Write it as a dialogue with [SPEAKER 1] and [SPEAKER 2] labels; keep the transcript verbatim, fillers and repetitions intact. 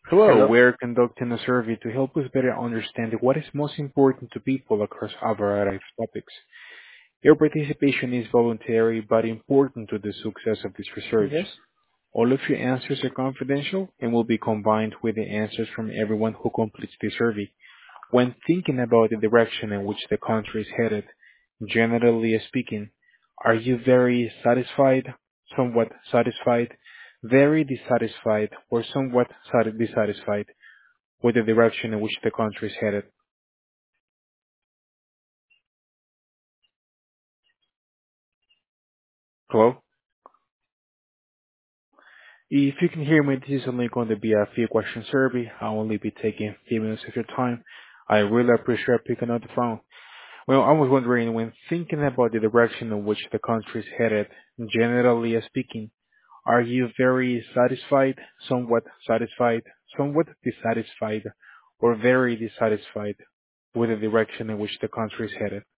[SPEAKER 1] Hello,
[SPEAKER 2] Hello.
[SPEAKER 1] we're conducting a survey to help us better understand what is most important to people across a variety of topics. Your participation is voluntary but important to the success of this research.
[SPEAKER 2] Yes.
[SPEAKER 1] All of your answers are confidential and will be combined with the answers from everyone who completes the survey. When thinking about the direction in which the country is headed, generally speaking, are you very satisfied, somewhat satisfied, very dissatisfied, or somewhat sati- dissatisfied with the direction in which the country is headed? Hello? If you can hear me, this is only going to be a few question survey. I'll only be taking a few minutes of your time. I really appreciate picking up the phone. Well, I was wondering, when thinking about the direction in which the country is headed, generally speaking, are you very satisfied, somewhat satisfied, somewhat dissatisfied, or very dissatisfied with the direction in which the country is headed?